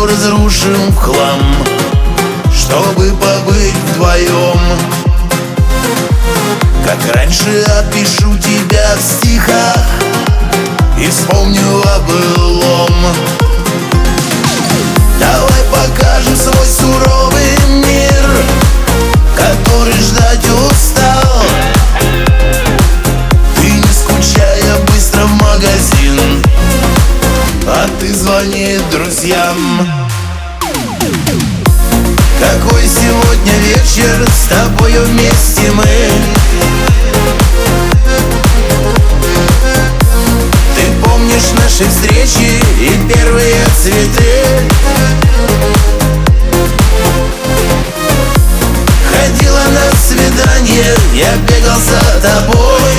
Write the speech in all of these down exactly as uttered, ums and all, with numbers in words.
разрушим в хлам, чтобы побыть вдвоем. Как раньше опишу тебя в стихах и вспомню о былом. Давай покажем свой суровый мир, который ждать устал. Ты, не скучая, быстро в магазин, а ты звони друзьям. Какой сегодня вечер с тобою вместе мы? Ты помнишь наши встречи и первые цветы? Ходила на свидание, я бегал за тобой.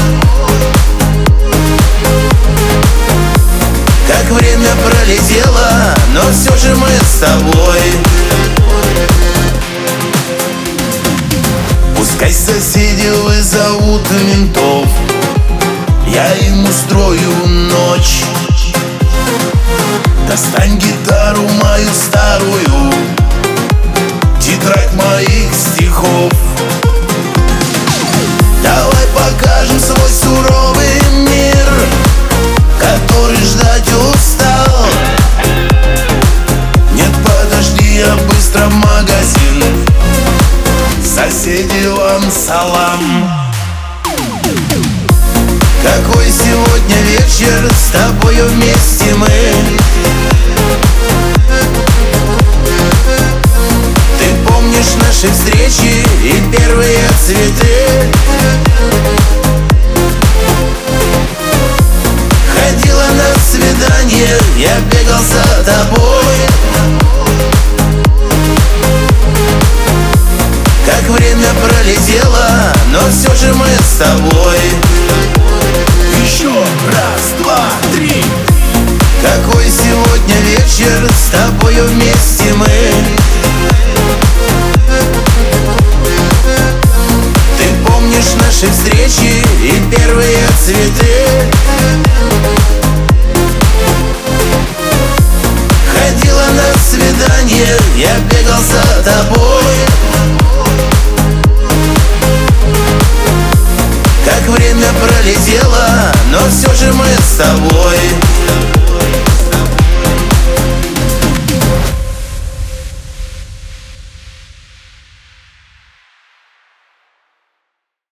Как время пролетело, но все же мы с тобой. Пускай соседи вызовут ментов, я им устрою ночь. Достань гитару мою старую, тетрадь моих стихов. Давай покажем свой суровый мир, который ждать устал. Нет, подожди, я быстро в магазин. Соседи, вам салам. Какой сегодня вечер с тобою вместе мы? Ты помнишь наши встречи и первые цветы? Ходила на свидание, я бегал за тобой. Как время пролетело, но все же мы с тобой. Еще раз, два, три. Какой сегодня вечер с тобою вместе мы? Ты помнишь наши встречи и первые цветы? Ходила на свидание, я бегал за тобой. Как время пролетело, но все же мы с тобой.